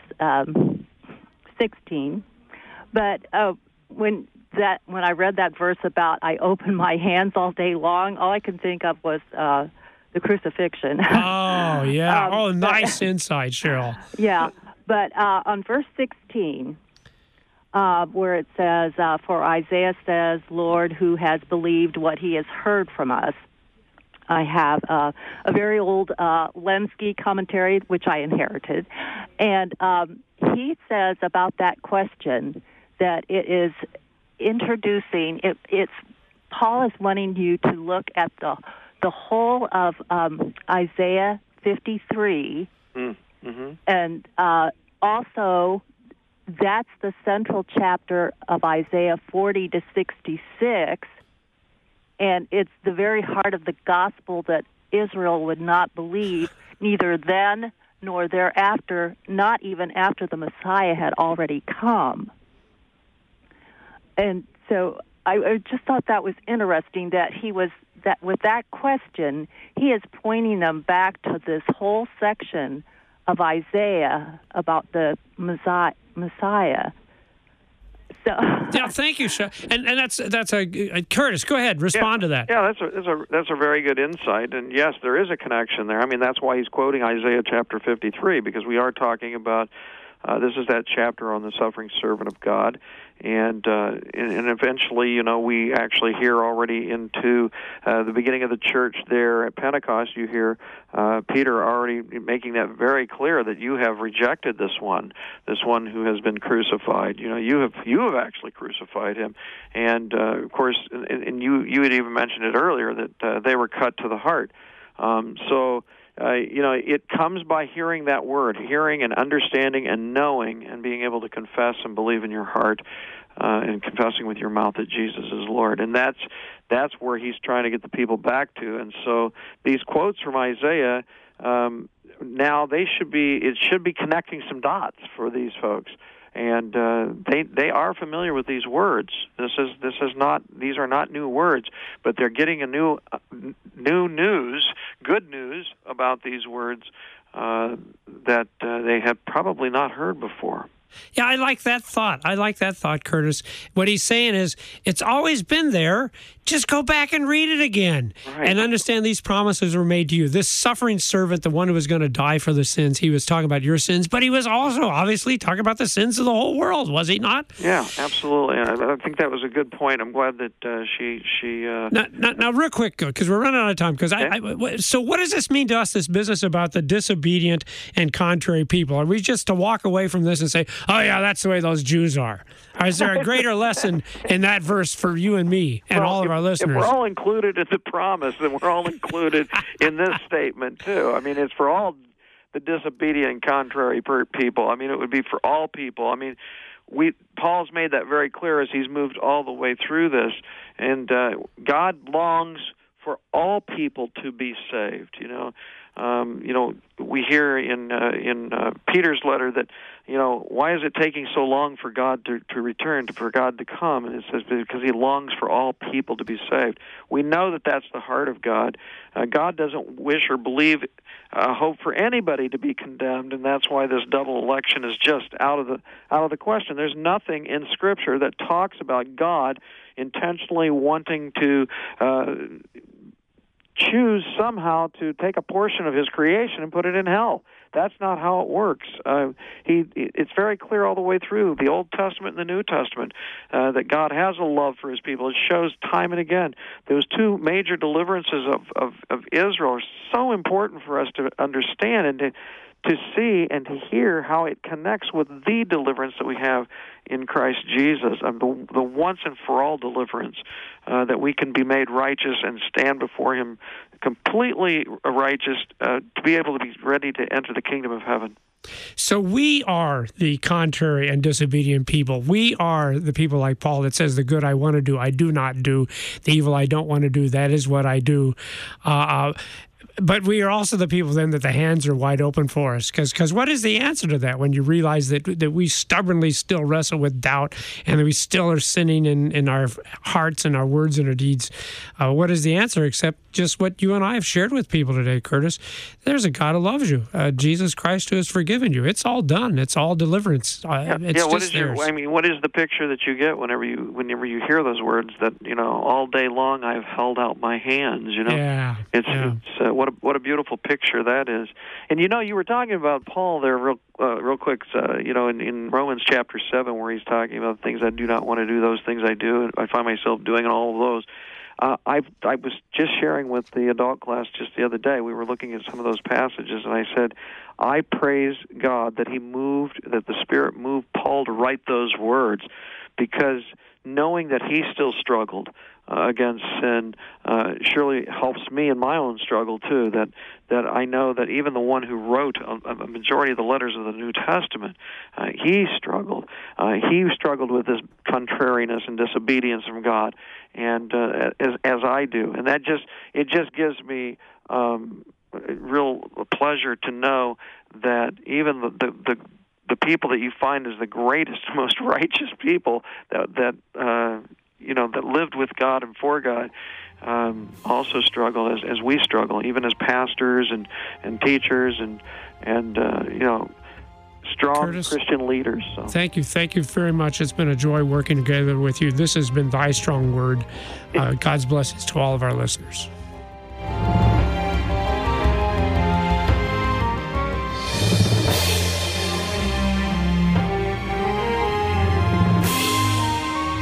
[SPEAKER 7] 16, but when I read that verse about I open my hands all day long, all I can think of was the crucifixion.
[SPEAKER 1] Oh, yeah. Nice insight, Cheryl.
[SPEAKER 7] Yeah, but on verse 16, where it says, for Isaiah says, Lord, who has believed what he has heard from us. I have a very old Lenski commentary, which I inherited, and he says about that question that it is introducing. It's Paul is wanting you to look at the whole of Isaiah 53, and also that's the central chapter of Isaiah 40 to 66. And it's the very heart of the gospel that Israel would not believe, neither then nor thereafter, not even after the Messiah had already come. And so I just thought that was interesting that that with that question, he is pointing them back to this whole section of Isaiah about the Messiah. So.
[SPEAKER 1] Yeah, thank you, Cheryl. And that's a Curtis. Go ahead, respond to that.
[SPEAKER 2] Yeah, that's a very good insight. And yes, there is a connection there. I mean, that's why he's quoting Isaiah chapter 53, because we are talking about This is that chapter on the suffering servant of God. And eventually, we actually hear already into the beginning of the church there at Pentecost, you hear Peter already making that very clear that you have rejected this one who has been crucified. You have actually crucified him. And of course, and you had even mentioned it earlier that they were cut to the heart. It comes by hearing that word, hearing and understanding and knowing and being able to confess and believe in your heart and confessing with your mouth that Jesus is Lord. And that's where he's trying to get the people back to. And so these quotes from Isaiah, now it should be connecting some dots for these folks. And they are familiar with these words. These are not new words, but they're getting a new news, good news about these words that they have probably not heard before.
[SPEAKER 1] Yeah, I like that thought, Curtis. What he's saying is, it's always been there. Just go back and read it again.
[SPEAKER 2] Right.
[SPEAKER 1] And understand these promises were made to you. This suffering servant, the one who was going to die for the sins, he was talking about your sins, but he was also obviously talking about the sins of the whole world, was he not?
[SPEAKER 2] Yeah, absolutely. I think that was a good point. I'm glad that she.
[SPEAKER 1] Now, real quick, because we're running out of time. So what does this mean to us, this business about the disobedient and contrary people? Are we just to walk away from this and say, oh, yeah, that's the way those Jews are? Or is there a greater lesson in that verse for you and me and all of our listeners?
[SPEAKER 2] If we're all included in the promise, then we're all included in this statement, too. I mean, it's for all the disobedient and contrary people. I mean, it would be for all people. I mean, Paul's made that very clear as he's moved all the way through this. And God longs for all people to be saved, we hear in Peter's letter that, why is it taking so long for God to return, for God to come? And it says because he longs for all people to be saved. We know that that's the heart of God. God doesn't wish or believe, hope for anybody to be condemned, and that's why this double election is just out of the question. There's nothing in Scripture that talks about God intentionally wanting to choose somehow to take a portion of his creation and put it in hell. That's not how it works. It's very clear all the way through the Old Testament and the New Testament that God has a love for his people. It shows time and again. Those two major deliverances of Israel are so important for us to understand and to see and to hear how it connects with the deliverance that we have in Christ Jesus, the once and for all deliverance, that we can be made righteous and stand before him completely righteous, to be able to be ready to enter the kingdom of heaven.
[SPEAKER 1] So we are the contrary and disobedient people. We are the people like Paul that says, the good I want to do, I do not do. The evil I don't want to do, that is what I do. But we are also the people then that the hands are wide open for us. Because what is the answer to that when you realize that we stubbornly still wrestle with doubt and that we still are sinning in our hearts and our words and our deeds? What is the answer except just what you and I have shared with people today, Curtis? There's a God who loves you, Jesus Christ who has forgiven you. It's all done. It's all deliverance. What is the picture that you get whenever you hear those words that, all day long I've held out my hands, Yeah.
[SPEAKER 2] What a beautiful picture that is. And you were talking about Paul there real quick, in Romans chapter 7 where he's talking about things I do not want to do, those things I do, and I find myself doing all of those. I was just sharing with the adult class just the other day. We were looking at some of those passages, and I said, I praise God that that the Spirit moved Paul to write those words, because knowing that he still struggled against sin surely helps me in my own struggle too. That I know that even the one who wrote a majority of the letters of the New Testament, he struggled. He struggled with this contrariness and disobedience from God, and as I do, and it just gives me real pleasure to know that even the people that you find as the greatest, most righteous people that lived with God and for God, also struggle as we struggle, even as pastors and teachers and strong
[SPEAKER 1] Curtis,
[SPEAKER 2] Christian leaders. So.
[SPEAKER 1] Thank you very much. It's been a joy working together with you. This has been Thy Strong Word. God's blessings to all of our listeners.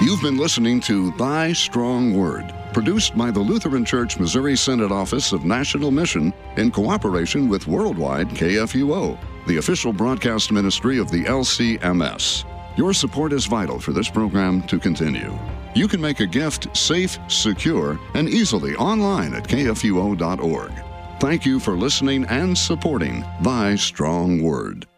[SPEAKER 8] You've been listening to Thy Strong Word, produced by the Lutheran Church Missouri Synod Office of National Mission in cooperation with Worldwide KFUO, the official broadcast ministry of the LCMS. Your support is vital for this program to continue. You can make a gift safe, secure, and easily online at kfuo.org. Thank you for listening and supporting Thy Strong Word.